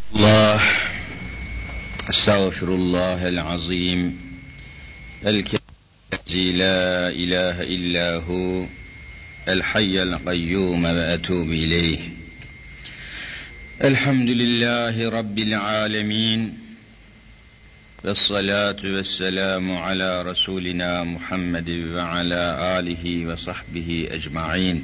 الله استغفر الله العظيم الذي لا إله إلا هو الحي القيوم وأتوب إليه. الحمد لله رب العالمين والصلاة والسلام على رسولنا محمد وعلى آله وصحبه أجمعين.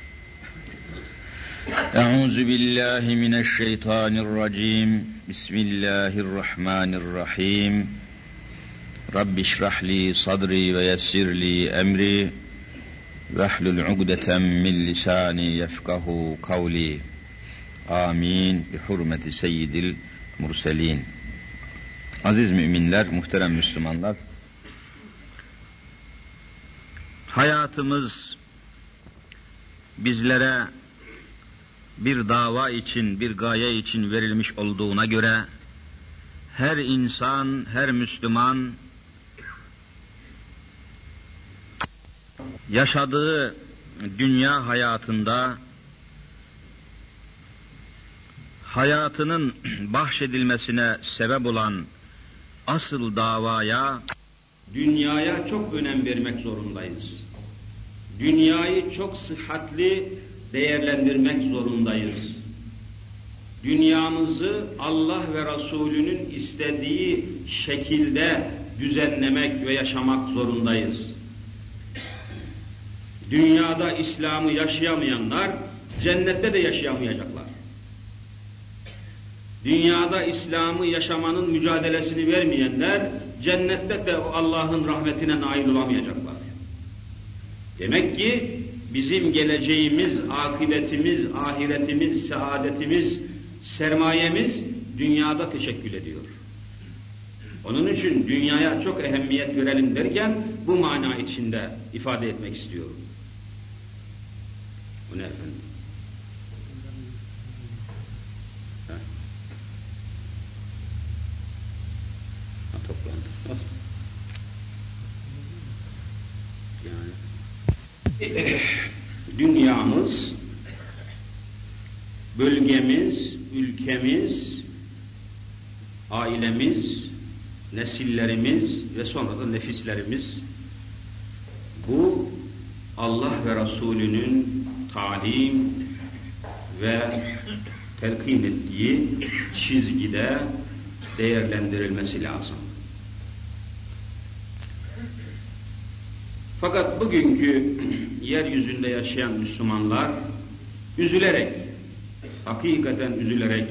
أعوذ بالله من الشيطان الرجيم. بسم الله الرحمن الرحيم. رب اشرح لي صدري ويسر لي أمري واحلل عقدة من لساني يفقه قولي. Amin. Bi hurmeti seyyidil murselin. Aziz müminler, muhterem Müslümanlar. Hayatımız bizlere bir dava için, bir gaye için verilmiş olduğuna göre her insan, her Müslüman yaşadığı dünya hayatında hayatının bahşedilmesine sebep olan asıl davaya, dünyaya çok önem vermek zorundayız. Dünyayı çok sıhhatli değerlendirmek zorundayız. Dünyamızı Allah ve Resulünün istediği şekilde düzenlemek ve yaşamak zorundayız. Dünyada İslam'ı yaşayamayanlar cennette de yaşayamayacaklar. Dünyada İslam'ı yaşamanın mücadelesini vermeyenler cennette de Allah'ın rahmetine nail olamayacaklar. Demek ki bizim geleceğimiz, akıbetimiz, ahiretimiz, saadetimiz, sermayemiz dünyada teşekkül ediyor. Onun için dünyaya çok ehemmiyet verelim derken bu mana içinde ifade etmek istiyorum. Bu ne efendim? Toplandı. Yani dünyamız, bölgemiz, ülkemiz, ailemiz, nesillerimiz ve sonra da nefislerimiz bu Allah ve Resulünün talim ve telkin ettiği çizgide değerlendirilmesi lazım. Fakat bugünkü yeryüzünde yaşayan Müslümanlar üzülerek, hakikaten üzülerek,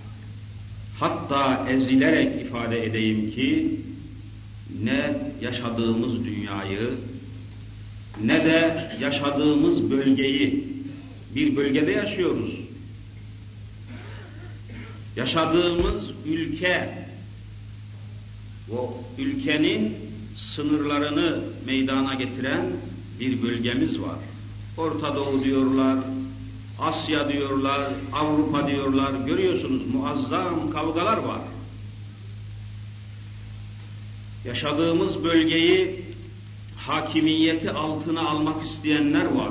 hatta ezilerek ifade edeyim ki ne yaşadığımız dünyayı ne de yaşadığımız bölgeyi, bir bölgede yaşıyoruz. Yaşadığımız ülke, o ülkenin sınırlarını meydana getiren bir bölgemiz var. Orta Doğu diyorlar, Asya diyorlar, Avrupa diyorlar. Görüyorsunuz muazzam kavgalar var. Yaşadığımız bölgeyi hakimiyeti altına almak isteyenler var.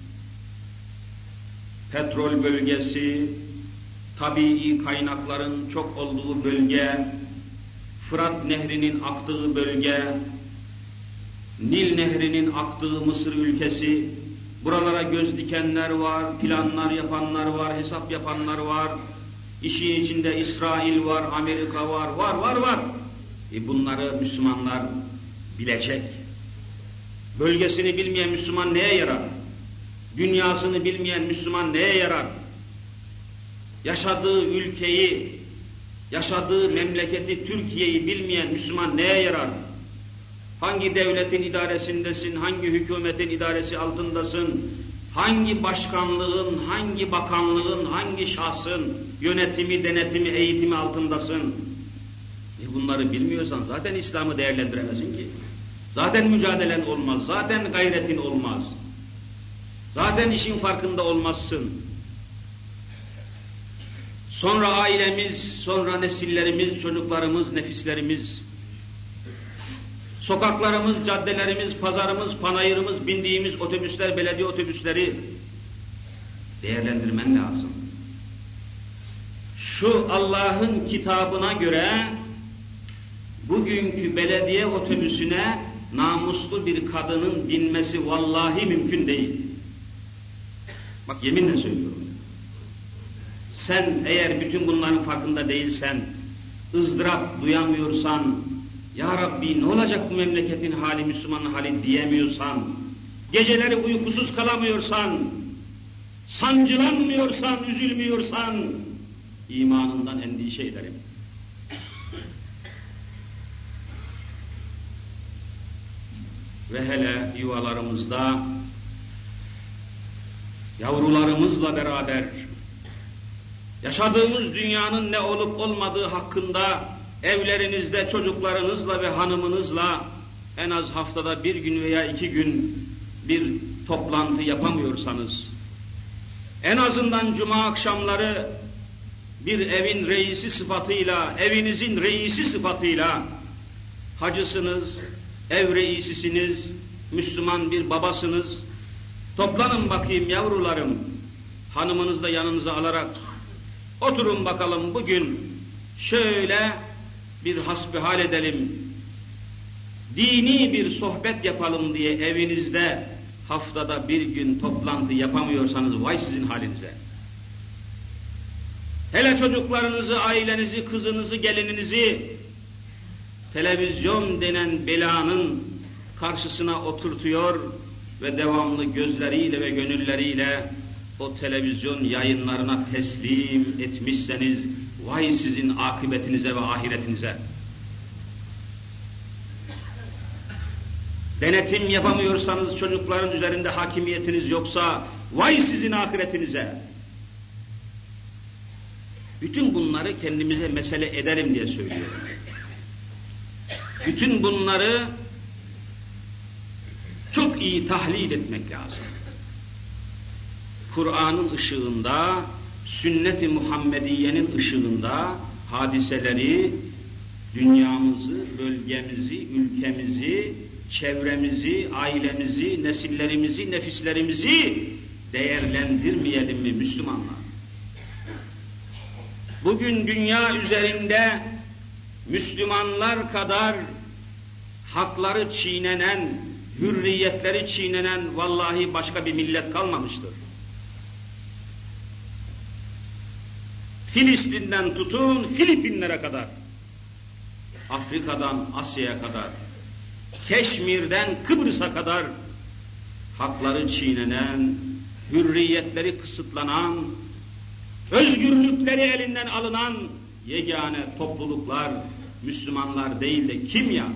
Petrol bölgesi, tabii kaynakların çok olduğu bölge, Fırat Nehri'nin aktığı bölge, Nil Nehri'nin aktığı Mısır ülkesi, buralara göz dikenler var, planlar yapanlar var, hesap yapanlar var, işin içinde İsrail var, Amerika var. Bunları Müslümanlar bilecek. Bölgesini bilmeyen Müslüman neye yarar? Dünyasını bilmeyen Müslüman neye yarar? Yaşadığı ülkeyi, yaşadığı memleketi, Türkiye'yi bilmeyen Müslüman neye yarar? Hangi devletin idaresindesin, hangi hükümetin idaresi altındasın, hangi başkanlığın, hangi bakanlığın, hangi şahsın yönetimi, denetimi, eğitimi altındasın? Bunları bilmiyorsan zaten İslam'ı değerlendiremezsin ki. Zaten mücadelen olmaz, zaten gayretin olmaz. Zaten işin farkında olmazsın. Sonra ailemiz, sonra nesillerimiz, çocuklarımız, nefislerimiz, sokaklarımız, caddelerimiz, pazarımız, panayırımız, bindiğimiz otobüsler, belediye otobüsleri değerlendirmen lazım. şu Allah'ın kitabına göre bugünkü belediye otobüsüne namuslu bir kadının binmesi vallahi mümkün değil. Bak yeminle söylüyorum. Sen eğer bütün bunların farkında değilsen, ızdırap duyamıyorsan, Ya Rabbi ne olacak bu memleketin hali, Müslümanın hali diyemiyorsan, geceleri uykusuz kalamıyorsan, sancılanmıyorsan, üzülmüyorsan, imanından endişe ederim. Ve hele yuvalarımızda yavrularımızla beraber yaşadığımız dünyanın ne olup olmadığı hakkında evlerinizde çocuklarınızla ve hanımınızla en az haftada 1 gün veya 2 gün bir toplantı yapamıyorsanız, en azından cuma akşamları bir evin reisi sıfatıyla, evinizin reisi sıfatıyla, hacısınız, ev reisisiniz, Müslüman bir babasınız, toplanın bakayım yavrularım, hanımınızı da yanınıza alarak, oturun bakalım bugün şöyle bir hasbihal edelim, dini bir sohbet yapalım diye evinizde haftada 1 gün toplantı yapamıyorsanız vay sizin halinize. Hele çocuklarınızı, ailenizi, kızınızı, gelininizi televizyon denen belanın karşısına oturtuyor ve devamlı gözleriyle ve gönülleriyle o televizyon yayınlarına teslim etmişseniz vay sizin akıbetinize ve ahiretinize. Denetim yapamıyorsanız, çocukların üzerinde hakimiyetiniz yoksa vay sizin ahiretinize. Bütün bunları kendimize mesele edelim diye söylüyorum. Bütün bunları çok iyi tahlil etmek lazım. Kur'an'ın ışığında, sünnet-i Muhammediye'nin ışığında hadiseleri, dünyamızı, bölgemizi, ülkemizi, çevremizi, ailemizi, nesillerimizi, nefislerimizi değerlendirmeyelim mi Müslümanlar? Bugün dünya üzerinde Müslümanlar kadar hakları çiğnenen, hürriyetleri çiğnenen vallahi başka bir millet kalmamıştır. Filistin'den tutun Filipinlere kadar, Afrika'dan Asya'ya kadar, Keşmir'den Kıbrıs'a kadar hakları çiğnenen, hürriyetleri kısıtlanan, özgürlükleri elinden alınan yegane topluluklar Müslümanlar değil de kim ya?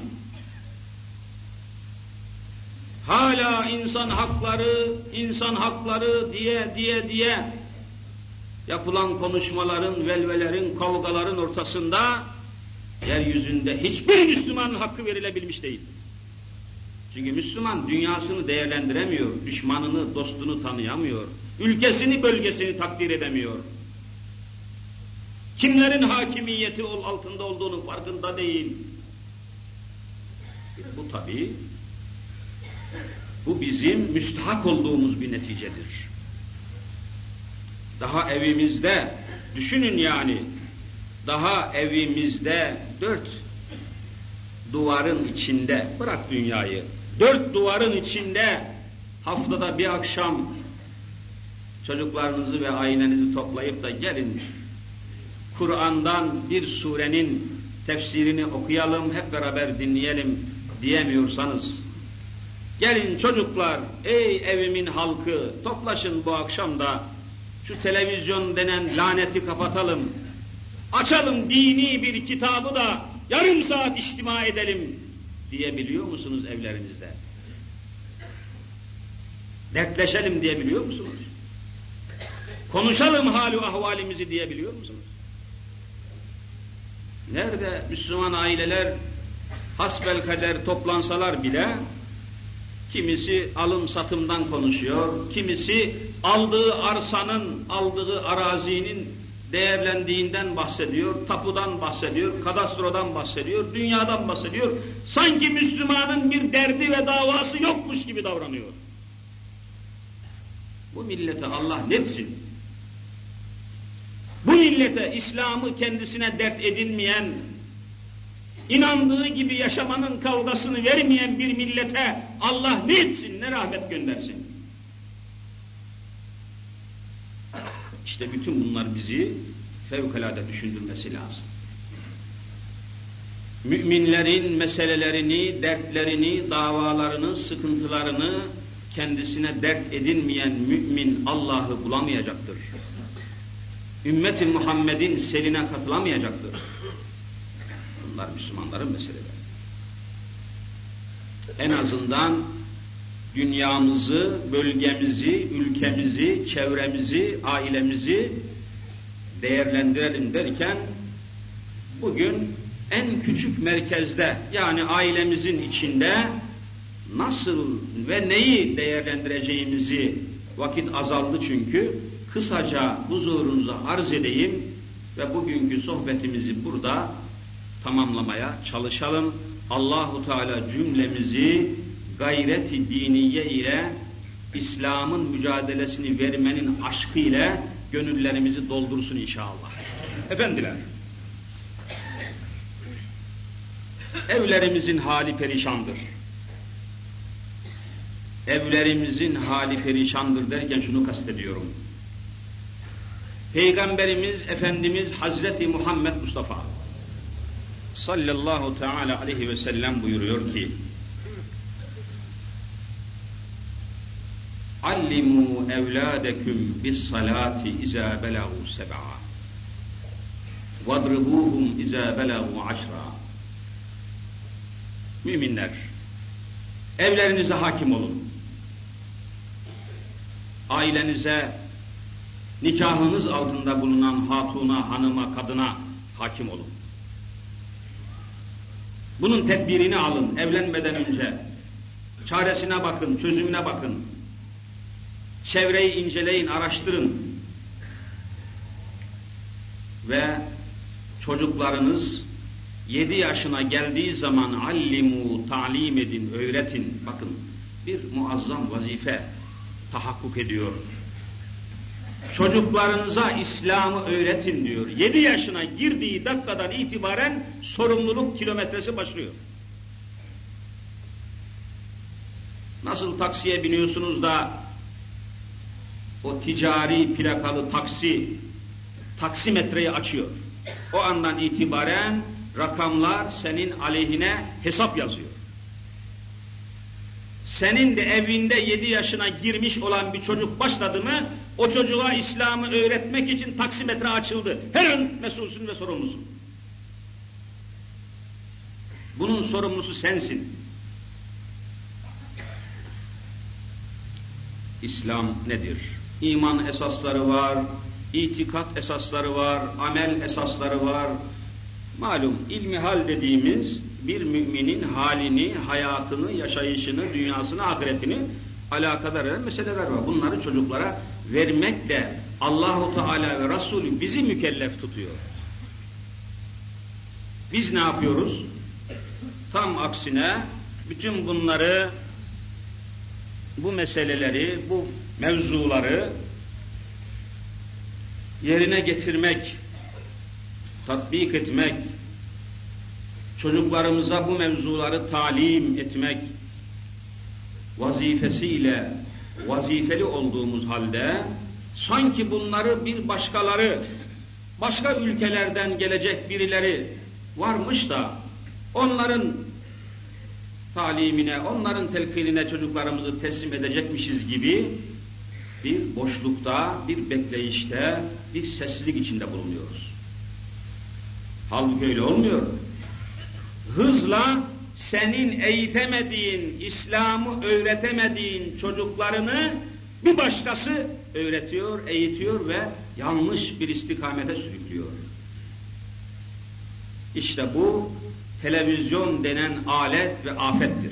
Hala insan hakları diye yapılan konuşmaların, velvelerin, kavgaların ortasında yeryüzünde hiçbir Müslümanın hakkı verilebilmiş değil. Çünkü Müslüman dünyasını değerlendiremiyor, düşmanını, dostunu tanıyamıyor, ülkesini, bölgesini takdir edemiyor. Kimlerin hakimiyeti altında olduğunu farkında değil. Bu tabii, bu bizim müstahak olduğumuz bir neticedir. Daha evimizde, düşünün yani, daha evimizde 4 duvarın içinde, bırak dünyayı, 4 duvarın içinde haftada bir akşam çocuklarınızı ve ailenizi toplayıp da gelin Kur'an'dan bir surenin tefsirini okuyalım, hep beraber dinleyelim diyemiyorsanız, gelin çocuklar, ey evimin halkı, toplaşın bu akşam da şu televizyon denen laneti kapatalım, açalım dini bir kitabı da yarım saat içtima edelim diyebiliyor musunuz evlerinizde? Dertleşelim diyebiliyor musunuz? Konuşalım hali ahvalimizi diyebiliyor musunuz? Nerede Müslüman aileler hasbelkader toplansalar bile kimisi alım satımdan konuşuyor, kimisi aldığı arsanın, aldığı arazinin değerlendiğinden bahsediyor, tapudan bahsediyor, kadastrodan bahsediyor, dünyadan bahsediyor. Sanki Müslümanın bir derdi ve davası yokmuş gibi davranıyor. Bu millete Allah netsin. Bu millete, İslam'ı kendisine dert edinmeyen, inandığı gibi yaşamanın kavgasını vermeyen bir millete Allah ne etsin, ne rahmet göndersin? İşte bütün bunlar bizi fevkalade düşündürmesi lazım. Müminlerin meselelerini, dertlerini, davalarını, sıkıntılarını kendisine dert edinmeyen mümin Allah'ı bulamayacaktır. Ümmet-i Muhammed'in seline katılamayacaktır. Bunlar Müslümanların meseleleri. En azından dünyamızı, bölgemizi, ülkemizi, çevremizi, ailemizi değerlendirelim derken bugün en küçük merkezde, yani ailemizin içinde nasıl ve neyi değerlendireceğimizi, vakit azaldı çünkü, kısaca huzurunuza arz edeyim ve bugünkü sohbetimizi burada tamamlamaya çalışalım. Allahu Teala cümlemizi gayret-i diniye ile İslam'ın mücadelesini vermenin aşkı ile gönüllerimizi doldursun inşallah. Efendiler, evlerimizin hali perişandır. Evlerimizin hali perişandır derken şunu kastediyorum. Peygamberimiz Efendimiz Hazreti Muhammed Mustafa sallallahu teala aleyhi ve sellem buyuruyor ki: Allimu evladeküm bis salati izâ belâhu seb'a vadribuhum izâ belâhu aşra. Müminler, evlerinize hakim olun. Ailenize, nikahınız altında bulunan hatuna, hanıma, kadına hakim olun. Bunun tedbirini alın evlenmeden önce. Çaresine bakın, çözümüne bakın. Çevreyi inceleyin, araştırın. Ve çocuklarınız 7 yaşına geldiği zaman allimu, talim edin, öğretin. Bakın, bir muazzam vazife tahakkuk ediyor. Çocuklarınıza İslam'ı öğretin diyor. 7 yaşına girdiği dakikadan itibaren sorumluluk kilometresi başlıyor. Nasıl taksiye biniyorsunuz da o ticari plakalı taksimetreyi açıyor. O andan itibaren rakamlar senin aleyhine hesap yazıyor. Senin de evinde 7 yaşına girmiş olan bir çocuk başladı mı, o çocuğa İslam'ı öğretmek için taksimetre açıldı. Her an mesulsün ve sorumlusun. Bunun sorumlusu sensin. İslam nedir? İman esasları var, itikat esasları var, amel esasları var. Malum ilmihal dediğimiz bir müminin halini, hayatını, yaşayışını, dünyasını, ahiretini alakadar eden meseleler var. Bunları çocuklara vermekle Allahu Teala ve Resulü bizi mükellef tutuyor. Biz ne yapıyoruz? Tam aksine bütün bunları, bu meseleleri, bu mevzuları yerine getirmek, tatbik etmek, çocuklarımıza bu mevzuları talim etmek vazifesiyle vazifeli olduğumuz halde sanki bunları bir başkaları, başka ülkelerden gelecek birileri varmış da onların talimine, onların telkinine çocuklarımızı teslim edecekmişiz gibi bir boşlukta, bir bekleyişte, bir sessizlik içinde bulunuyoruz. Halbuki öyle olmuyor. Hızla senin eğitemediğin, İslam'ı öğretemediğin çocuklarını bir başkası öğretiyor, eğitiyor ve yanlış bir istikamete sürüklüyor. İşte bu televizyon denen alet ve afettir.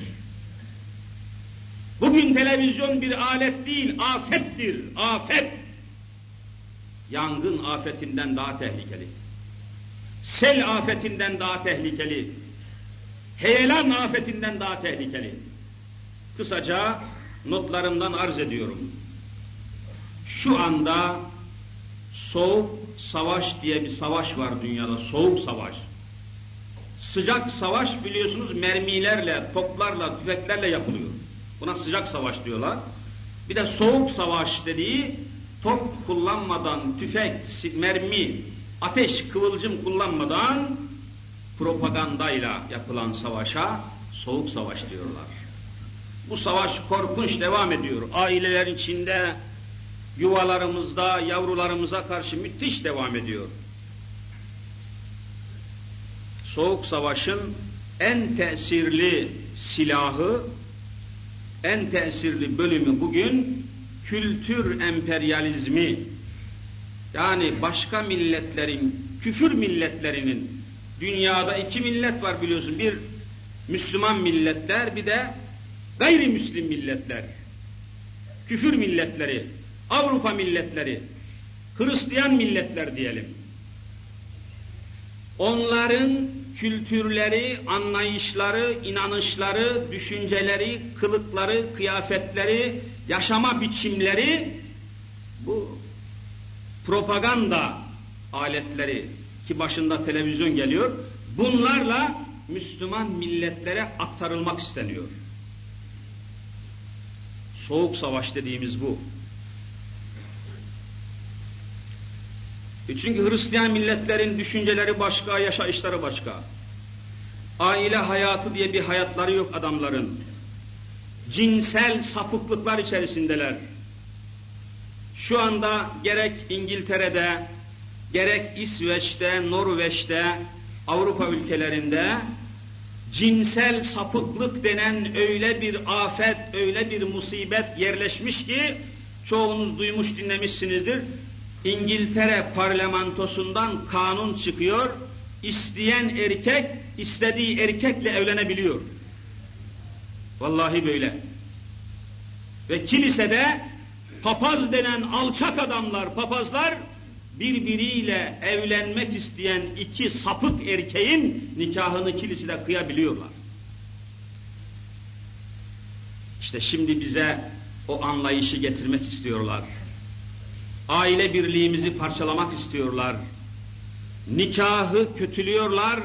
Bugün televizyon bir alet değil, afettir, afet. Yangın afetinden daha tehlikeli. Sel afetinden daha tehlikeli. Heyelan afetinden daha tehlikeli. Kısaca notlarımdan arz ediyorum. Şu anda soğuk savaş diye bir savaş var dünyada, soğuk savaş. Sıcak savaş biliyorsunuz mermilerle, toplarla, tüfeklerle yapılıyor. Buna sıcak savaş diyorlar. Bir de soğuk savaş dediği top kullanmadan, tüfek, mermi, ateş, kıvılcım kullanmadan propagandayla yapılan savaşa soğuk savaş diyorlar. Bu savaş korkunç devam ediyor. Aileler içinde, yuvalarımızda, yavrularımıza karşı müthiş devam ediyor. Soğuk savaşın en tesirli silahı, en tesirli bölümü bugün kültür emperyalizmi. Yani başka milletlerin, küfür milletlerinin, dünyada iki millet var biliyorsun. Bir Müslüman milletler, bir de gayrimüslim milletler. Küfür milletleri, Avrupa milletleri, Hristiyan milletler diyelim. Onların kültürleri, anlayışları, inanışları, düşünceleri, kılıkları, kıyafetleri, yaşama biçimleri bu propaganda aletleri ki başında televizyon geliyor, bunlarla Müslüman milletlere aktarılmak isteniyor. Soğuk savaş dediğimiz bu. Çünkü Hristiyan milletlerin düşünceleri başka, yaşayışları başka. Aile hayatı diye bir hayatları yok adamların. Cinsel sapıklıklar içerisindeler. Şu anda gerek İngiltere'de, gerek İsveç'te, Norveç'te, Avrupa ülkelerinde cinsel sapıklık denen öyle bir afet, öyle bir musibet yerleşmiş ki çoğunuz duymuş, dinlemişsinizdir. İngiltere parlamentosundan kanun çıkıyor, isteyen erkek istediği erkekle evlenebiliyor. Vallahi böyle. Ve kilisede papaz denen alçak adamlar, papazlar birbiriyle evlenmek isteyen iki sapık erkeğin nikahını kilisede kıyabiliyorlar. İşte şimdi bize o anlayışı getirmek istiyorlar. Aile birliğimizi parçalamak istiyorlar. Nikahı kötülüyorlar,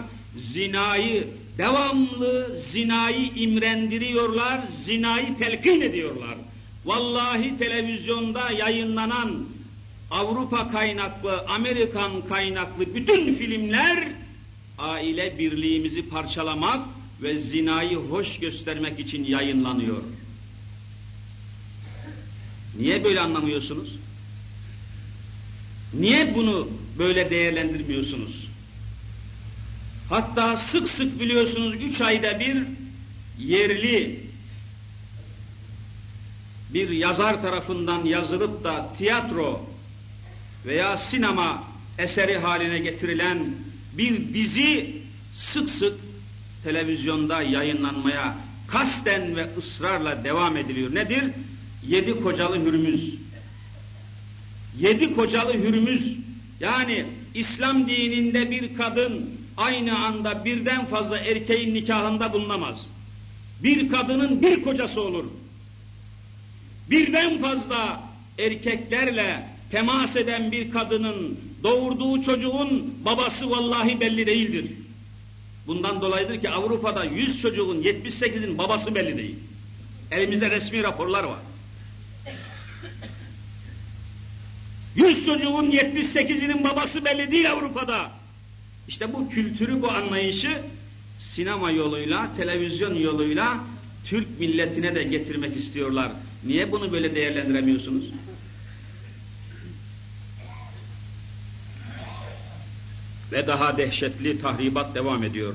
devamlı zinayı imrendiriyorlar, zinayı telkin ediyorlar. Vallahi televizyonda yayınlanan Avrupa kaynaklı, Amerikan kaynaklı bütün filmler aile birliğimizi parçalamak ve zinayı hoş göstermek için yayınlanıyor. Niye böyle anlamıyorsunuz? Niye bunu böyle değerlendirmiyorsunuz? Hatta sık sık biliyorsunuz 3 ayda bir yerli bir yazar tarafından yazılıp da tiyatro veya sinema eseri haline getirilen bir dizi sık sık televizyonda yayınlanmaya kasten ve ısrarla devam ediliyor. Nedir? 7 kocalı Hürmüz. 7 kocalı Hürmüz. Yani İslam dininde bir kadın aynı anda birden fazla erkeğin nikahında bulunamaz. Bir kadının bir kocası olur. Birden fazla erkeklerle temas eden bir kadının doğurduğu çocuğun babası vallahi belli değildir. Bundan dolayıdır ki Avrupa'da 100 çocuğun 78'in babası belli değil. Elimizde resmi raporlar var. 100 çocuğun 78'inin babası belli değil Avrupa'da. İşte bu kültürü, bu anlayışı sinema yoluyla, televizyon yoluyla Türk milletine de getirmek istiyorlar. Niye bunu böyle değerlendiremiyorsunuz? Ve daha dehşetli tahribat devam ediyor.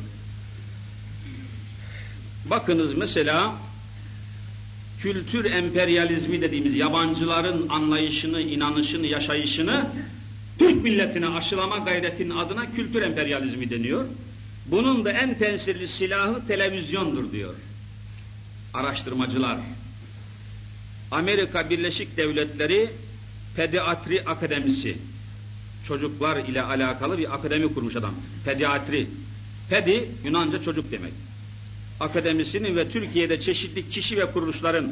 Bakınız mesela kültür emperyalizmi dediğimiz yabancıların anlayışını, inanışını, yaşayışını Türk milletine aşılama gayretinin adına kültür emperyalizmi deniyor. Bunun da en tesirli silahı televizyondur diyor araştırmacılar. Amerika Birleşik Devletleri Pediatri Akademisi, çocuklar ile alakalı bir akademi kurmuş adam. Pediatri. Pedi Yunanca çocuk demek. Akademisinin ve Türkiye'de çeşitli kişi ve kuruluşların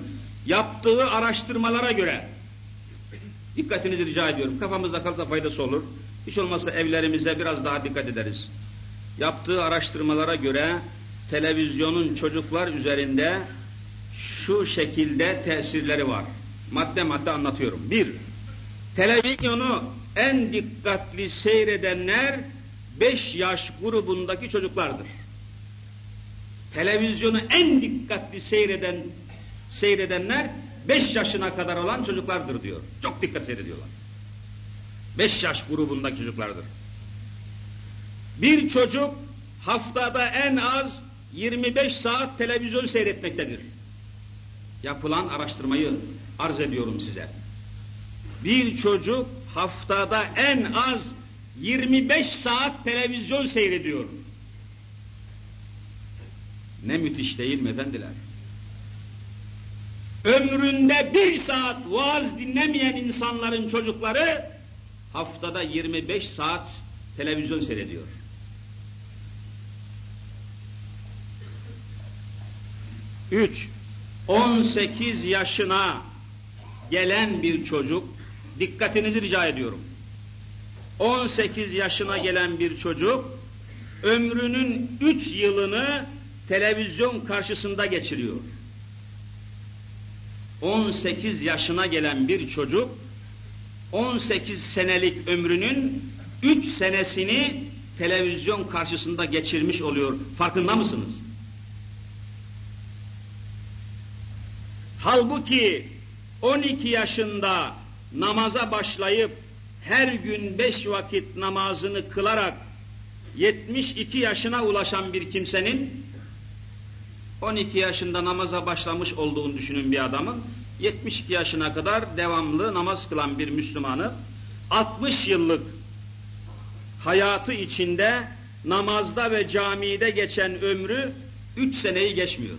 yaptığı araştırmalara göre, dikkatinizi rica ediyorum, kafamızda kalsa faydası olur. Hiç olmazsa evlerimize biraz daha dikkat ederiz. Yaptığı araştırmalara göre televizyonun çocuklar üzerinde şu şekilde tesirleri var. Madde madde anlatıyorum. 1. Televizyonu en dikkatli seyredenler 5 yaş grubundaki çocuklardır. Televizyonu en dikkatli seyredenler 5 yaşına kadar olan çocuklardır diyor. Çok dikkat seyrediyorlar. 5 yaş grubundaki çocuklardır. Bir çocuk haftada en az 25 saat televizyon seyretmektedir. Yapılan araştırmayı arz ediyorum size. Bir çocuk haftada en az 25 saat televizyon seyrediyor. Ne müthiş değil mi efendiler? Ömründe 1 saat vaaz dinlemeyen insanların çocukları haftada 25 saat televizyon seyrediyor. 3. 18 yaşına gelen bir çocuk, dikkatinizi rica ediyorum. 18 yaşına gelen bir çocuk, ömrünün 3 yılını televizyon karşısında geçiriyor. 18 yaşına gelen bir çocuk, 18 senelik ömrünün 3 senesini televizyon karşısında geçirmiş oluyor. Farkında mısınız? Halbuki 12 yaşında namaza başlayıp her gün 5 vakit namazını kılarak 72 yaşına ulaşan bir kimsenin 12 yaşında namaza başlamış olduğunu düşünün bir adamın, 72 yaşına kadar devamlı namaz kılan bir Müslümanı 60 yıllık hayatı içinde namazda ve camide geçen ömrü 3 seneyi geçmiyor.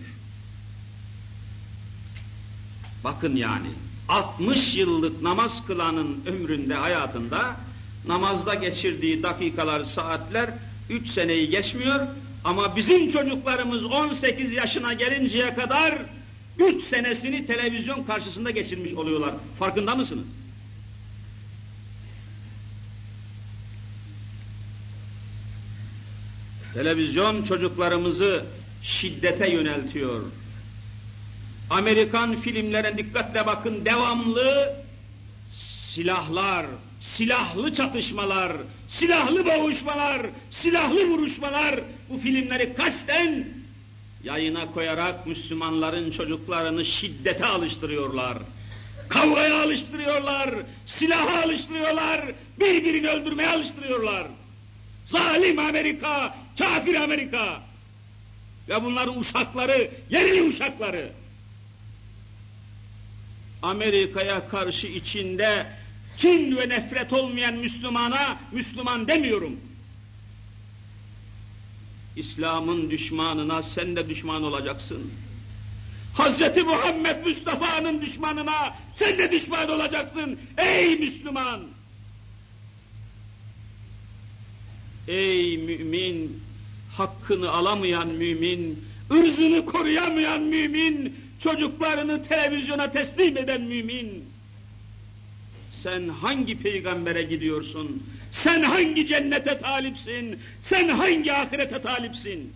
Bakın yani 60 yıllık namaz kılanın ömründe, hayatında namazda geçirdiği dakikalar, saatler 3 seneyi geçmiyor ama bizim çocuklarımız 18 yaşına gelinceye kadar 3 senesini televizyon karşısında geçirmiş oluyorlar. Farkında mısınız? Televizyon çocuklarımızı şiddete yöneltiyor. Amerikan filmlerine dikkatle bakın, devamlı silahlar, silahlı çatışmalar, silahlı boğuşmalar, silahlı vuruşmalar, bu filmleri kasten yayına koyarak Müslümanların çocuklarını şiddete alıştırıyorlar. Kavgaya alıştırıyorlar, silaha alıştırıyorlar, birbirini öldürmeye alıştırıyorlar. Zalim Amerika, kafir Amerika ve bunların uşakları, yerli uşakları. Amerika'ya karşı içinde kin ve nefret olmayan Müslümana Müslüman demiyorum. İslam'ın düşmanına sen de düşman olacaksın. Hz. Muhammed Mustafa'nın düşmanına sen de düşman olacaksın. Ey Müslüman! Ey mümin! Hakkını alamayan mümin, ırzını koruyamayan mümin, çocuklarını televizyona teslim eden mümin. Sen hangi peygambere gidiyorsun? Sen hangi cennete talipsin? Sen hangi ahirete talipsin?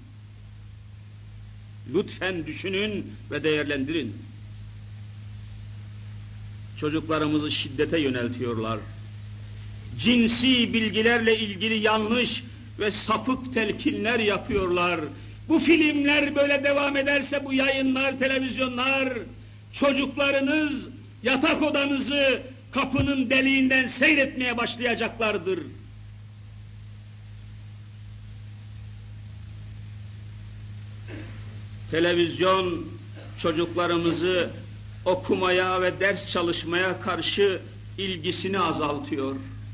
Lütfen düşünün ve değerlendirin. Çocuklarımızı şiddete yöneltiyorlar. Cinsi bilgilerle ilgili yanlış ve sapık telkinler yapıyorlar. Bu filmler böyle devam ederse, bu yayınlar, televizyonlar, çocuklarınız yatak odanızı kapının deliğinden seyretmeye başlayacaklardır. Televizyon çocuklarımızı okumaya ve ders çalışmaya karşı ilgisini azaltıyor.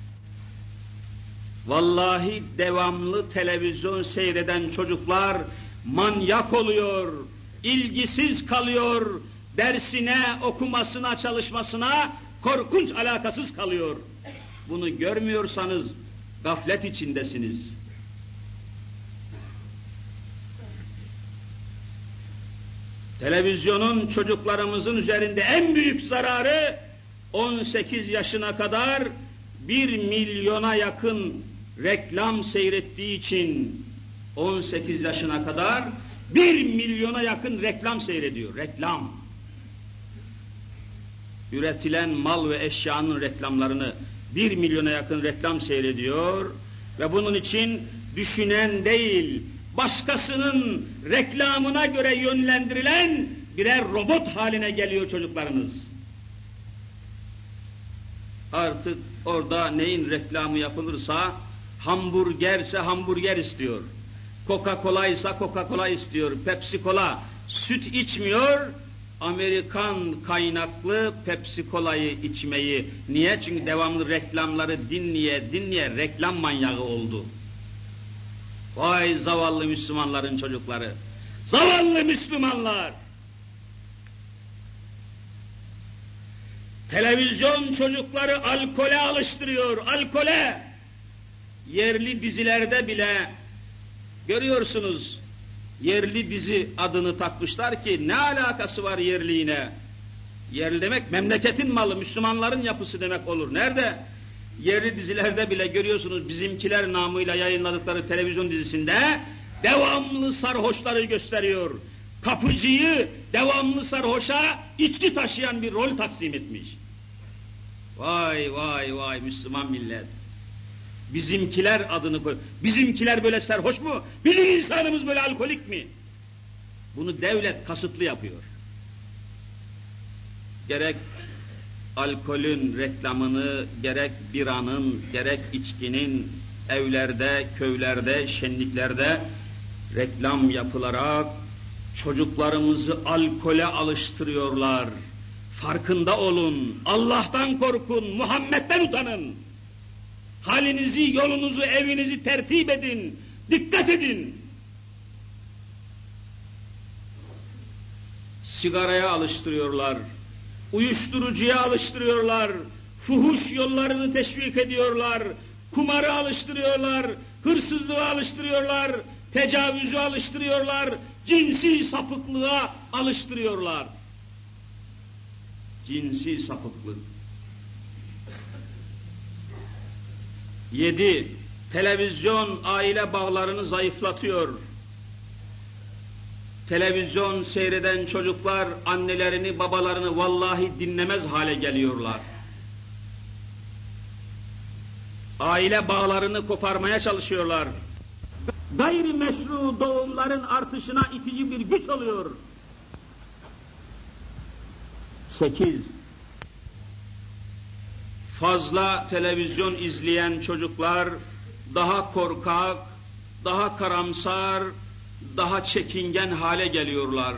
Vallahi devamlı televizyon seyreden çocuklar manyak oluyor, ilgisiz kalıyor, dersine, okumasına, çalışmasına korkunç alakasız kalıyor. Bunu görmüyorsanız gaflet içindesiniz. Televizyonun çocuklarımızın üzerinde en büyük zararı 18 yaşına kadar 1 milyona yakın reklam seyrettiği için 18 yaşına kadar 1 milyona yakın reklam seyrediyor. Reklam. Üretilen mal ve eşyanın reklamlarını 1 milyona yakın reklam seyrediyor ve bunun için düşünen değil, başkasının reklamına göre yönlendirilen birer robot haline geliyor çocuklarınız. Artık orada neyin reklamı yapılırsa, hamburgerse hamburger istiyor, Coca-Cola ise Coca-Cola istiyor, Pepsi-Cola, süt içmiyor, Amerikan kaynaklı Pepsi-Cola'yı içmeyi. Niye? Çünkü devamlı reklamları dinleye reklam manyağı oldu. Vay zavallı Müslümanların çocukları! Zavallı Müslümanlar! Televizyon çocukları alkole alıştırıyor, alkole! Yerli dizilerde bile görüyorsunuz, yerli dizi adını takmışlar ki ne alakası var yerliğine? Yerli demek memleketin malı, Müslümanların yapısı demek olur. Nerede? Yerli dizilerde bile görüyorsunuz, Bizimkiler namıyla yayınladıkları televizyon dizisinde devamlı sarhoşları gösteriyor. Kapıcıyı devamlı sarhoşa içki taşıyan bir rol taksim etmiş. Vay vay vay Müslüman millet! Bizimkiler adını koy. Bizimkiler böyle sarhoş mu? Bizim insanımız böyle alkolik mi? Bunu devlet kasıtlı yapıyor. Gerek alkolün reklamını, gerek biranın, gerek içkinin evlerde, köylerde, şenliklerde reklam yapılarak çocuklarımızı alkole alıştırıyorlar. Farkında olun, Allah'tan korkun, Muhammed'den utanın. Halinizi, yolunuzu, evinizi tertip edin, dikkat edin. Sigaraya alıştırıyorlar, uyuşturucuya alıştırıyorlar, fuhuş yollarını teşvik ediyorlar, kumarı alıştırıyorlar, hırsızlığa alıştırıyorlar, tecavüzü alıştırıyorlar, cinsi sapıklığa alıştırıyorlar. Cinsi sapıklık. 7. Televizyon aile bağlarını zayıflatıyor. Televizyon seyreden çocuklar annelerini, babalarını vallahi dinlemez hale geliyorlar. Aile bağlarını koparmaya çalışıyorlar. Gayrimeşru doğumların artışına itici bir güç oluyor. 8. Fazla televizyon izleyen çocuklar daha korkak, daha karamsar, daha çekingen hale geliyorlar.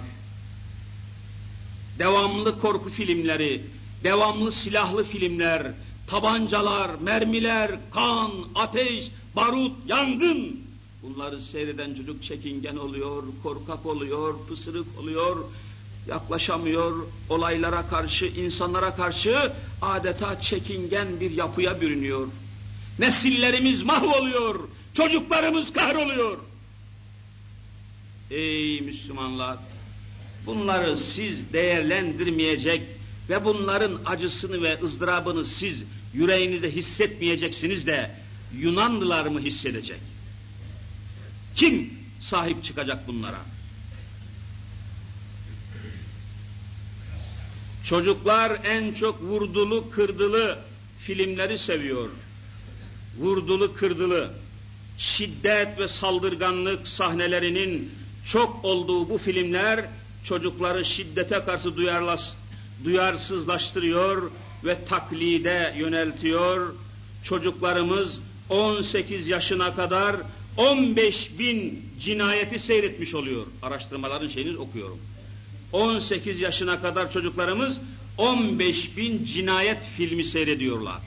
Devamlı korku filmleri, devamlı silahlı filmler, tabancalar, mermiler, kan, ateş, barut, yangın. Bunları seyreden çocuk çekingen oluyor, korkak oluyor, pısırık oluyor, yaklaşamıyor, olaylara karşı, insanlara karşı adeta çekingen bir yapıya bürünüyor. Nesillerimiz mahvoluyor, çocuklarımız kahroluyor. Ey Müslümanlar! Bunları siz değerlendirmeyecek ve bunların acısını ve ızdırabını siz yüreğinizde hissetmeyeceksiniz de Yunanlılar mı hissedecek? Kim sahip çıkacak bunlara? Çocuklar en çok vurdulu kırdılı filmleri seviyor. Vurdulu kırdılı, şiddet ve saldırganlık sahnelerinin çok olduğu bu filmler çocukları şiddete karşı duyarsızlaştırıyor ve taklide yöneltiyor. Çocuklarımız 18 yaşına kadar 15.000 cinayeti seyretmiş oluyor. Araştırmaların şeyini okuyorum. 18 yaşına kadar çocuklarımız 15.000 cinayet filmi seyrediyorlar.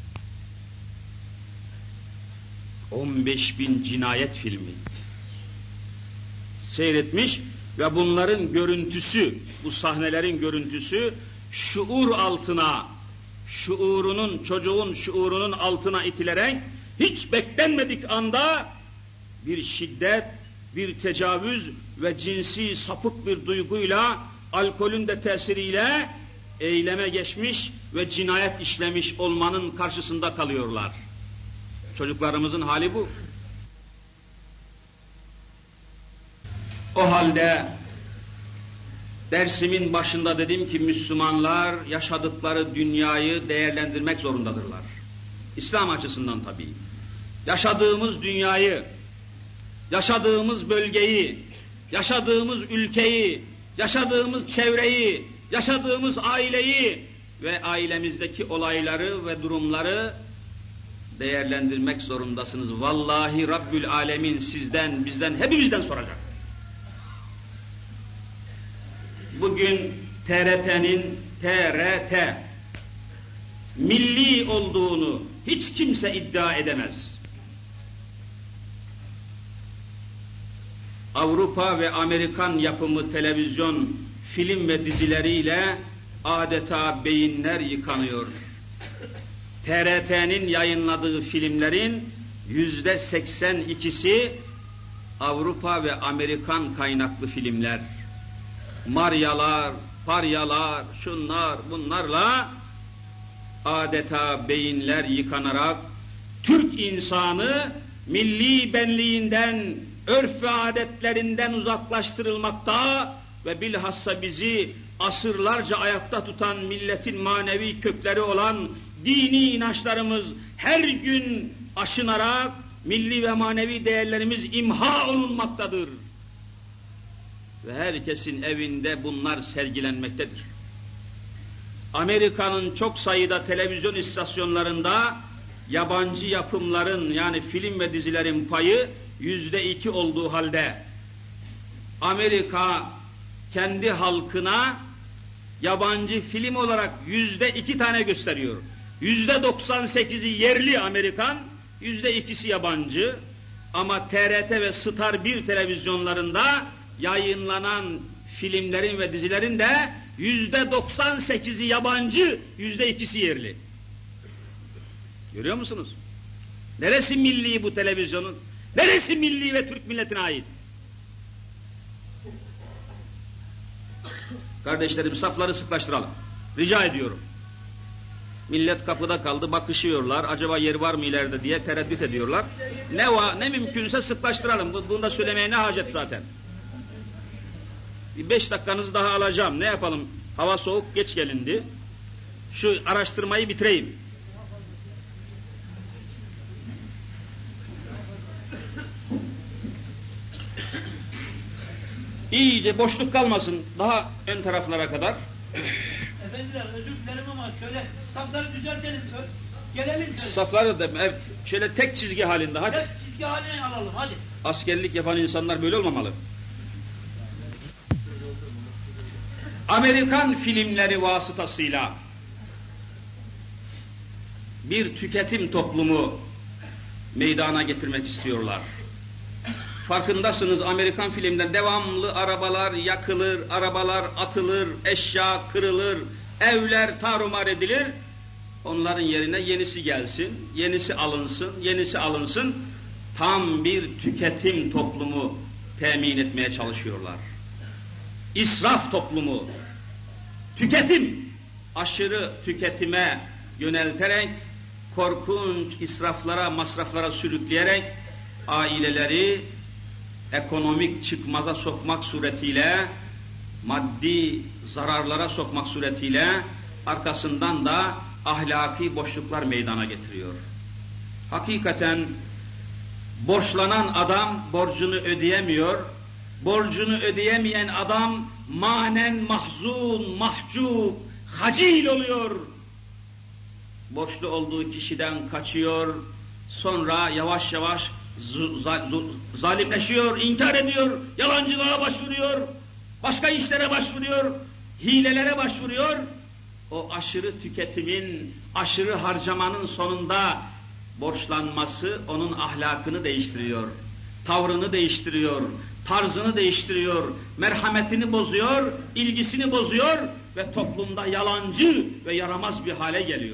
15.000 cinayet filmi seyretmiş ve bunların görüntüsü, bu sahnelerin görüntüsü şuur altına, çocuğun şuurunun altına itilerek hiç beklenmedik anda bir şiddet, bir tecavüz ve cinsi sapık bir duyguyla, alkolün de tesiriyle eyleme geçmiş ve cinayet işlemiş olmanın karşısında kalıyorlar. Çocuklarımızın hali bu. O halde dersimin başında dedim ki Müslümanlar yaşadıkları dünyayı değerlendirmek zorundadırlar. İslam açısından tabii. Yaşadığımız dünyayı, yaşadığımız bölgeyi, yaşadığımız ülkeyi, yaşadığımız çevreyi, yaşadığımız aileyi ve ailemizdeki olayları ve durumları değerlendirmek zorundasınız. Vallahi Rabbül Alemin sizden, bizden, hepimizden soracak. Bugün TRT milli olduğunu hiç kimse iddia edemez. Avrupa ve Amerikan yapımı televizyon, film ve dizileriyle adeta beyinler yıkanıyor. TRT'nin yayınladığı filmlerin %82'si Avrupa ve Amerikan kaynaklı filmler. Maryalar, paryalar, şunlar, bunlarla adeta beyinler yıkanarak Türk insanı milli benliğinden, örf ve adetlerinden uzaklaştırılmakta ve bilhassa bizi asırlarca ayakta tutan milletin manevi kökleri olan dini inançlarımız her gün aşınarak milli ve manevi değerlerimiz imha olunmaktadır. Ve herkesin evinde bunlar sergilenmektedir. Amerika'nın çok sayıda televizyon istasyonlarında yabancı yapımların yani film ve dizilerin payı %2 olduğu halde Amerika kendi halkına yabancı film olarak %2 tane gösteriyor. %98'i yerli Amerikan, %2'si yabancı. Ama TRT ve Star 1 televizyonlarında yayınlanan filmlerin ve dizilerin de %98'i yabancı, %2'si yerli. Görüyor musunuz? Neresi milli bu televizyonun? Neresi milli ve Türk milletine ait? Kardeşlerim, safları sıklaştıralım. Rica ediyorum. Millet kapıda kaldı, bakışıyorlar. Acaba yer var mı ileride diye tereddüt ediyorlar. Ne mümkünse sıklaştıralım. Bunu da söylemeye ne hacet zaten. Bir 5 dakikanızı daha alacağım. Ne yapalım? Hava soğuk, geç gelindi. Şu araştırmayı bitireyim. İyice boşluk kalmasın. Daha ön taraflara kadar. Efendiler, özür dilerim ama şöyle safları düzeltelim. Gelelim şöyle. Safları da şöyle tek çizgi halinde. Hadi. Tek çizgi haline alalım. Hadi. Askerlik yapan insanlar böyle olmamalı. Amerikan filmleri vasıtasıyla bir tüketim toplumu meydana getirmek istiyorlar. Farkındasınız, Amerikan filmlerinde devamlı arabalar yakılır, arabalar atılır, eşya kırılır, evler tarumar edilir. Onların yerine yenisi gelsin, yenisi alınsın, yenisi alınsın. Tam bir tüketim toplumu temin etmeye çalışıyorlar. İsraf toplumu, tüketim, aşırı tüketime yönelterek, korkunç israflara, masraflara sürükleyerek aileleri ekonomik çıkmaza sokmak suretiyle, maddi zararlara sokmak suretiyle arkasından da ahlaki boşluklar meydana getiriyor. Hakikaten borçlanan adam borcunu ödeyemiyor, borcunu ödeyemeyen adam manen mahzun, mahcup, hacil oluyor. Borçlu olduğu kişiden kaçıyor, sonra yavaş yavaş zalimleşiyor, inkar ediyor, yalancılığa başvuruyor, başka işlere başvuruyor, hilelere başvuruyor. O aşırı tüketimin, aşırı harcamanın sonunda borçlanması onun ahlakını değiştiriyor, tavrını değiştiriyor, tarzını değiştiriyor, merhametini bozuyor, ilgisini bozuyor ve toplumda yalancı ve yaramaz bir hale geliyor.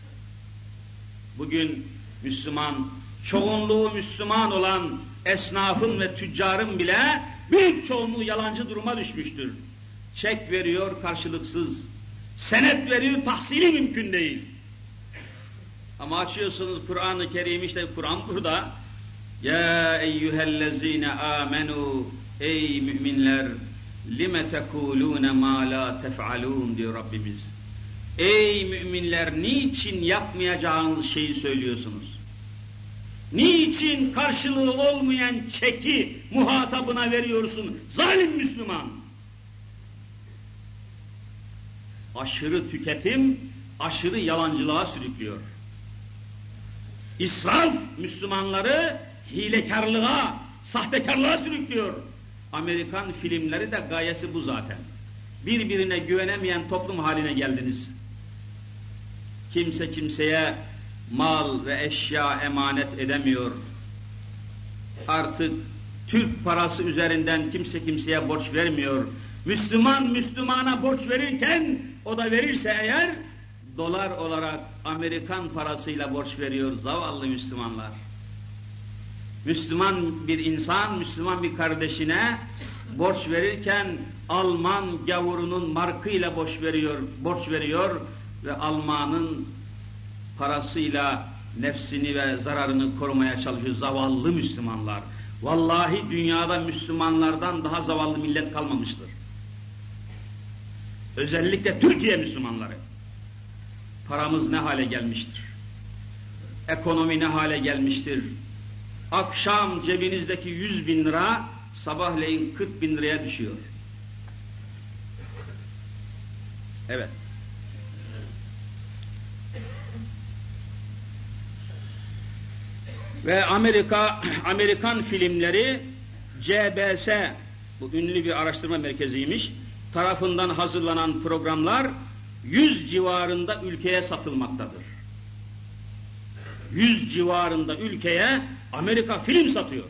Bugün Müslüman, çoğunluğu Müslüman olan esnafın ve tüccarın bile büyük çoğunluğu yalancı duruma düşmüştür. Çek veriyor karşılıksız, Senet veriyor, tahsili mümkün değil. Ama açıyorsunuz Kur'an-ı Kerim, işte Kur'an burada. Ya eyyühellezine amenu, ey müminler, lime tekulune ma la tef'alun diyor Rabbimiz. Ey müminler, niçin yapmayacağınız şeyi söylüyorsunuz? Niçin karşılığı olmayan çeki muhatabına veriyorsun? Zalim Müslüman! Aşırı tüketim, aşırı yalancılığa sürüklüyor. İsraf Müslümanları hilekarlığa, sahtekarlığa sürüklüyor. Amerikan filmleri de gayesi bu zaten. Birbirine güvenemeyen toplum haline geldiniz. Kimse kimseye mal ve eşya emanet edemiyor. Artık Türk parası üzerinden kimse kimseye borç vermiyor. Müslüman Müslümana borç verirken, o da verirse eğer, dolar olarak Amerikan parasıyla borç veriyor zavallı Müslümanlar. Müslüman bir insan, Müslüman bir kardeşine borç verirken Alman gavurunun markıyla borç veriyor ve Almanın parasıyla nefsini ve zararını korumaya çalışıyor zavallı Müslümanlar. Vallahi dünyada Müslümanlardan daha zavallı millet kalmamıştır. Özellikle Türkiye Müslümanları. Paramız ne hale gelmiştir? Ekonomi ne hale gelmiştir? Akşam cebinizdeki 100.000 lira sabahleyin 40.000 liraya düşüyor. Evet. Ve Amerikan filmleri CBS, bu ünlü bir araştırma merkeziymiş, tarafından hazırlanan programlar 100 civarında ülkeye satılmaktadır. 100 civarında ülkeye Amerika film satıyor.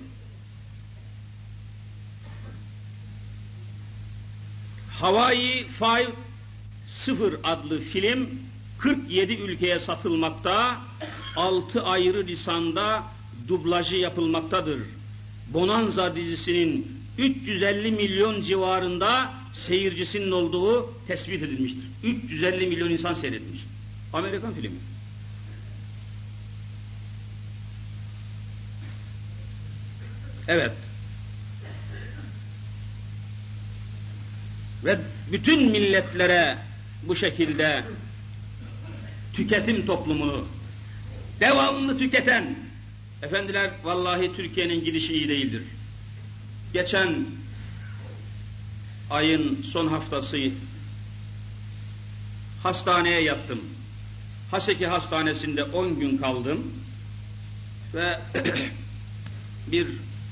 Hawaii Five-0 adlı film 47 ülkeye satılmakta, 6 ayrı lisanda dublajı yapılmaktadır. Bonanza dizisinin 350 milyon civarında seyircisinin olduğu tespit edilmiştir. 350 milyon insan seyretmiş. Amerikan filmi. Evet. Ve bütün milletlere bu şekilde tüketim toplumunu devamlı tüketen, efendiler vallahi Türkiye'nin gidişi iyi değildir. Geçen ayın son haftası hastaneye yattım. Haseki Hastanesi'nde 10 gün kaldım ve bir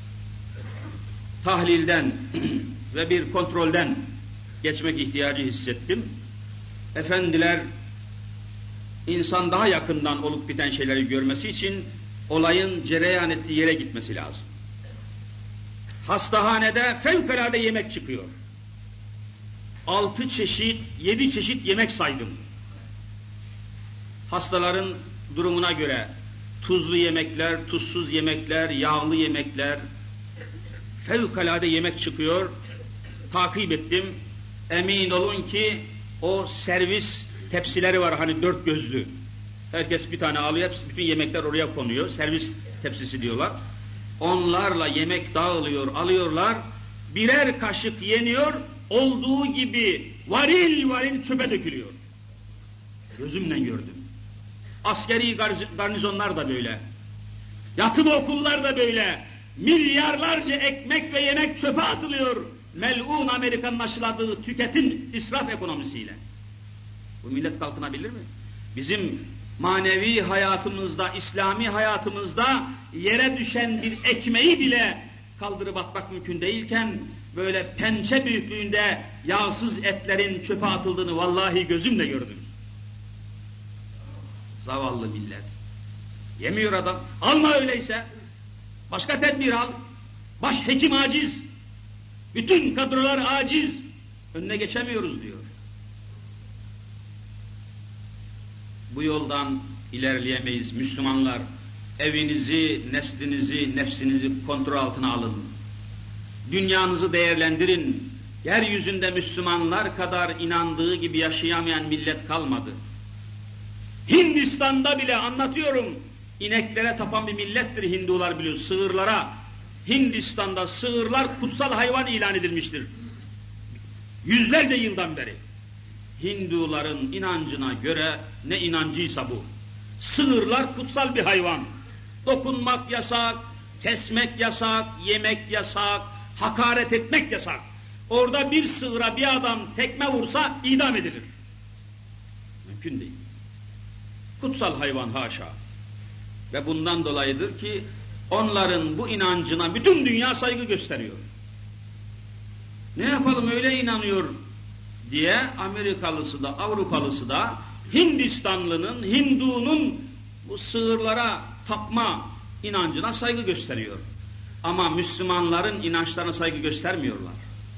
tahlilden ve bir kontrolden geçmek ihtiyacı hissettim. Efendiler, insan daha yakından olup biten şeyleri görmesi için olayın cereyan ettiği yere gitmesi lazım. Hastahanede fevkalade yemek çıkıyor. 6 çeşit, 7 çeşit yemek saydım. Hastaların durumuna göre tuzlu yemekler, tuzsuz yemekler, yağlı yemekler, fevkalade yemek çıkıyor. Takip ettim. Emin olun ki o servis tepsileri var, hani 4 gözlü. Herkes bir tane alıyor, bütün yemekler oraya konuyor. Servis tepsisi diyorlar. Onlarla yemek dağılıyor, alıyorlar. Birer kaşık yeniyor, olduğu gibi varil varil çöpe dökülüyor. Gözümle gördüm. Askeri garnizonlar da böyle. Yatılı okullar da böyle. Milyarlarca ekmek ve yemek çöpe atılıyor. Mel'un Amerika'nın aşıladığı tüketim, israf ekonomisiyle. Bu millet kalkınabilir mi? Bizim manevi hayatımızda, İslami hayatımızda yere düşen bir ekmeği bile kaldırıp atmak mümkün değilken, böyle pençe büyüklüğünde yağsız etlerin çöpe atıldığını vallahi gözümle gördüm. Zavallı millet. Yemiyor adam. Alma öyleyse. Başka tedbir al. Başhekim aciz. Bütün kadrolar aciz. Önüne geçemiyoruz diyor. Bu yoldan ilerleyemeyiz Müslümanlar. Evinizi, neslinizi, nefsinizi kontrol altına alın. Dünyanızı değerlendirin. Yeryüzünde Müslümanlar kadar inandığı gibi yaşayamayan millet kalmadı. Hindistan'da bile anlatıyorum, ineklere tapan bir millettir Hindular, biliyor, sığırlara. Hindistan'da sığırlar kutsal hayvan ilan edilmiştir. Yüzlerce yıldan beri. Hinduların inancına göre, ne inancıysa bu. Sığırlar kutsal bir hayvan. Dokunmak yasak, kesmek yasak, yemek yasak, hakaret etmek yasak. Orada bir sığıra bir adam tekme vursa idam edilir. Mümkün değil. Kutsal hayvan haşa. Ve bundan dolayıdır ki onların bu inancına bütün dünya saygı gösteriyor. Ne yapalım, öyle inanıyor diye Amerikalısı da Avrupalısı da Hindistanlının, Hindu'nun bu sığırlara tapma inancına saygı gösteriyor. Ama Müslümanların inançlarına saygı göstermiyorlar.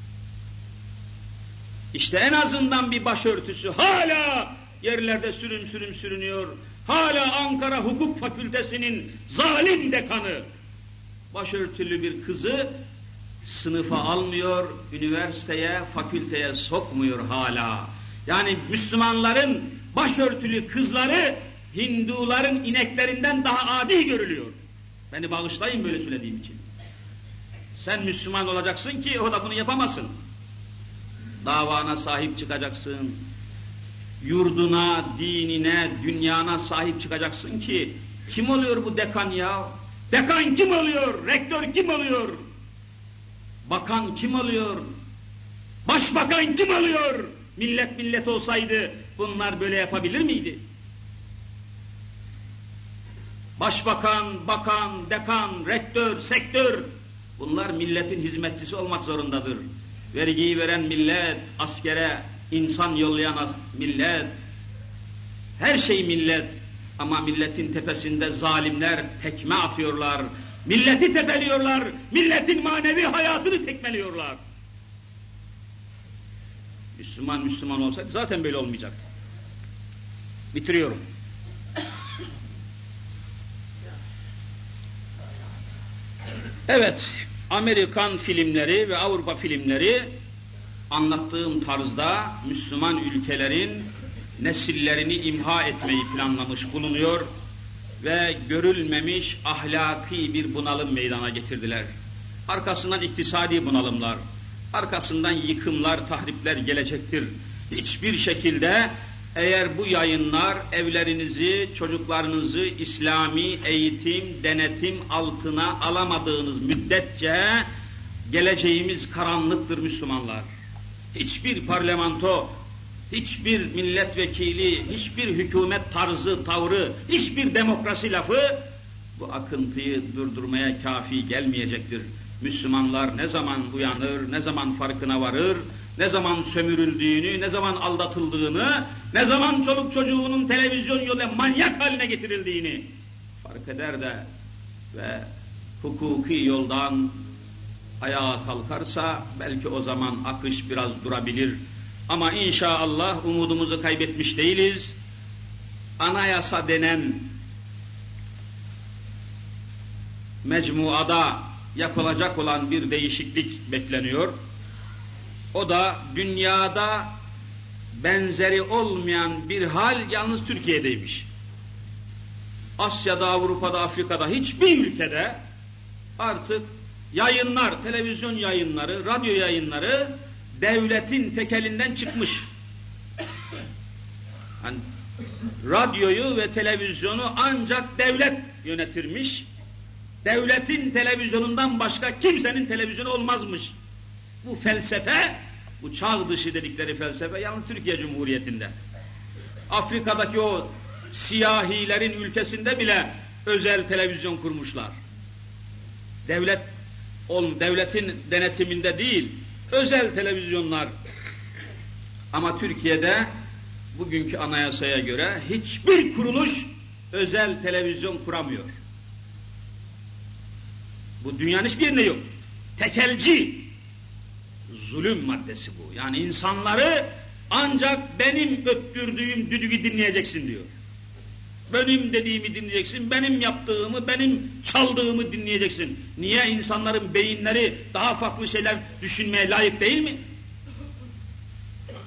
İşte en azından bir başörtüsü hala yerlerde sürünüyor. Hala Ankara Hukuk Fakültesinin zalim dekanı başörtülü bir kızı sınıfa almıyor, üniversiteye, fakülteye sokmuyor hala. Yani Müslümanların başörtülü kızları Hinduların ineklerinden daha adi görülüyor. Beni bağışlayın böyle söylediğim için. Sen Müslüman olacaksın ki o da bunu yapamasın. Davana sahip çıkacaksın. Yurduna, dinine, dünyana sahip çıkacaksın ki kim oluyor bu dekan ya? Dekan kim oluyor? Rektör kim oluyor? Bakan kim oluyor? Başbakan kim oluyor? Millet olsaydı bunlar böyle yapabilir miydi? Başbakan, bakan, dekan, rektör, sektör, bunlar milletin hizmetçisi olmak zorundadır. Vergiyi veren millet, askere insan yollayan millet, her şey millet. Ama milletin tepesinde zalimler tekme atıyorlar, milleti tepeliyorlar, milletin manevi hayatını tekmeliyorlar. Müslüman olsaydı zaten böyle olmayacaktı. Bitiriyorum. Evet, Amerikan filmleri ve Avrupa filmleri anlattığım tarzda Müslüman ülkelerin nesillerini imha etmeyi planlamış bulunuyor ve görülmemiş ahlaki bir bunalım meydana getirdiler. Arkasından iktisadi bunalımlar, arkasından yıkımlar, tahripler gelecektir. Hiçbir şekilde eğer bu yayınlar evlerinizi, çocuklarınızı İslami eğitim, denetim altına alamadığınız müddetçe geleceğimiz karanlıktır Müslümanlar. Hiçbir parlamento, hiçbir milletvekili, hiçbir hükümet tarzı, tavrı, hiçbir demokrasi lafı bu akıntıyı durdurmaya kafi gelmeyecektir. Müslümanlar ne zaman uyanır, ne zaman farkına varır, ne zaman sömürüldüğünü, ne zaman aldatıldığını, ne zaman çoluk çocuğunun televizyon yoluyla manyak haline getirildiğini fark eder de ve hukuki yoldan ayağa kalkarsa belki o zaman akış biraz durabilir. Ama inşallah umudumuzu kaybetmiş değiliz. Anayasa denen mecmuada yapılacak olan bir değişiklik bekleniyor. O da dünyada benzeri olmayan bir hal yalnız Türkiye'deymiş. Asya'da, Avrupa'da, Afrika'da hiçbir ülkede artık yayınlar, televizyon yayınları, radyo yayınları devletin tekelinden çıkmış. Yani radyoyu ve televizyonu ancak devlet yönetirmiş. Devletin televizyonundan başka kimsenin televizyonu olmazmış. Bu felsefe, bu çağ dışı dedikleri felsefe yalnız Türkiye Cumhuriyeti'nde. Afrika'daki o siyahilerin ülkesinde bile özel televizyon kurmuşlar. Devletin denetiminde değil, özel televizyonlar. Ama Türkiye'de bugünkü anayasaya göre hiçbir kuruluş özel televizyon kuramıyor. Bu dünyanın hiçbir yerinde yok. Tekelci zulüm maddesi bu. Yani insanları ancak benim öttürdüğüm düdüğü dinleyeceksin diyor. Benim dediğimi dinleyeceksin, benim yaptığımı, benim çaldığımı dinleyeceksin. Niye? İnsanların beyinleri daha farklı şeyler düşünmeye layık değil mi?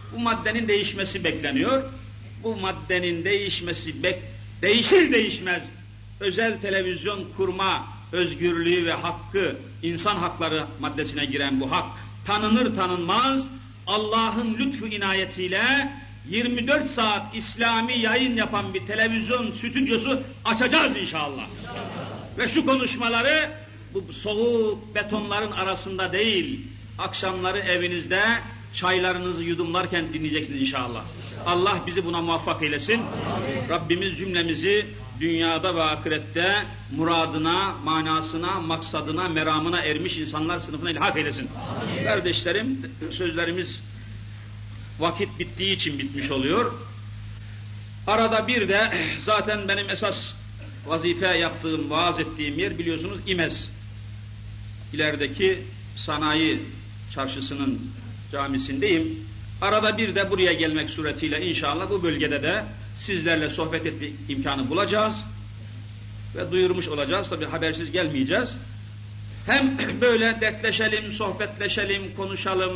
Bu maddenin değişmesi bekleniyor. Bu maddenin değişmesi değişir değişmez özel televizyon kurma özgürlüğü ve hakkı, insan hakları maddesine giren bu hak tanınır tanınmaz Allah'ın lütfu inayetiyle 24 saat İslami yayın yapan bir televizyon stüdyosu açacağız inşallah. Ve şu konuşmaları bu soğuk betonların arasında değil, akşamları evinizde çaylarınızı yudumlarken dinleyeceksiniz inşallah. Allah bizi buna muvaffak eylesin. Rabbimiz cümlemizi dünyada ve ahirette muradına, manasına, maksadına, meramına ermiş insanlar sınıfına ilhak eylesin. Kardeşlerim, sözlerimiz vakit bittiği için bitmiş oluyor. Arada bir de zaten benim esas vazife yaptığım, vaaz ettiğim yer biliyorsunuz İmez. İlerideki sanayi çarşısının camisindeyim. Arada bir de buraya gelmek suretiyle inşallah bu bölgede de sizlerle sohbet etme imkanı bulacağız. Ve duyurmuş olacağız. Tabii habersiz gelmeyeceğiz. Hem böyle dertleşelim, sohbetleşelim, konuşalım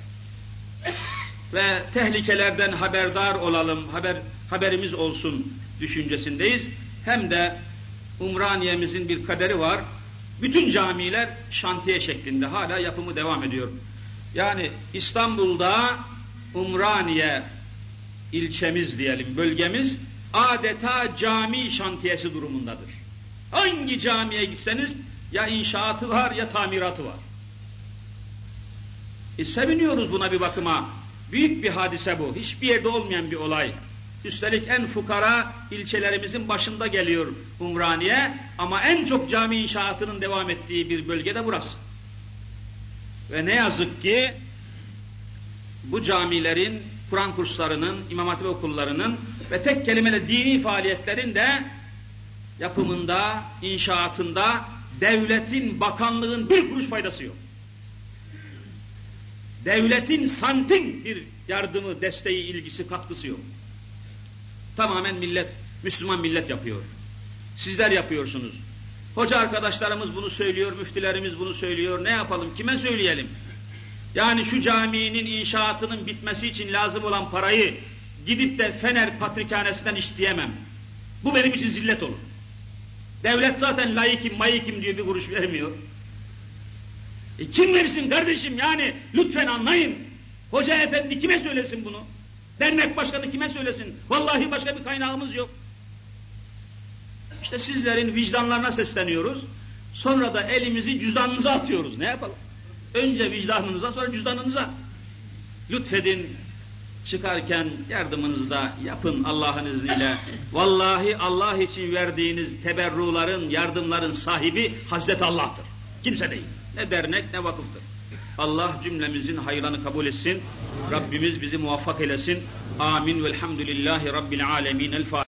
ve tehlikelerden haberdar olalım, haberimiz olsun düşüncesindeyiz. Hem de Umraniye'mizin bir kaderi var. Bütün camiler şantiye şeklinde hala yapımı devam ediyor. Yani İstanbul'da Umraniye ilçemiz diyelim, bölgemiz adeta cami şantiyesi durumundadır. Hangi camiye gitseniz ya inşaatı var ya tamiratı var. Seviniyoruz buna bir bakıma. Büyük bir hadise bu. Hiçbir yerde olmayan bir olay. Üstelik en fukara ilçelerimizin başında geliyor Umraniye ama en çok cami inşaatının devam ettiği bir bölgede burası. Ve ne yazık ki bu camilerin, Kur'an kurslarının, İmam Hatip okullarının ve tek kelimeyle dini faaliyetlerin de yapımında, inşaatında devletin, bakanlığın bir kuruş faydası yok. Devletin santim bir yardımı, desteği, ilgisi, katkısı yok. Tamamen millet, Müslüman millet yapıyor. Sizler yapıyorsunuz. Hoca arkadaşlarımız bunu söylüyor, müftülerimiz bunu söylüyor. Ne yapalım, kime söyleyelim? Yani şu caminin inşaatının bitmesi için lazım olan parayı gidip de Fener Patrikhanesi'nden isteyemem. Bu benim için zillet olur. Devlet zaten layıkim, mayikim diyor, bir kuruş vermiyor. Kim versin kardeşim, yani lütfen anlayın. Hoca efendi kime söylesin bunu? Dernek başkanı kime söylesin? Vallahi başka bir kaynağımız yok. İşte sizlerin vicdanlarına sesleniyoruz. Sonra da elimizi cüzdanınıza atıyoruz. Ne yapalım? Önce vicdanınıza, sonra cüzdanınıza. Lütfedin, çıkarken yardımınızı da yapın Allah'ın izniyle. Vallahi Allah için verdiğiniz teberruların, yardımların sahibi Hazreti Allah'tır. Kimse değil. Ne dernek ne vakıftır. Allah cümlemizin hayırlarını kabul etsin. Rabbimiz bizi muvaffak eylesin. Amin. Velhamdülillahi Rabbil alemin. El Fatiha.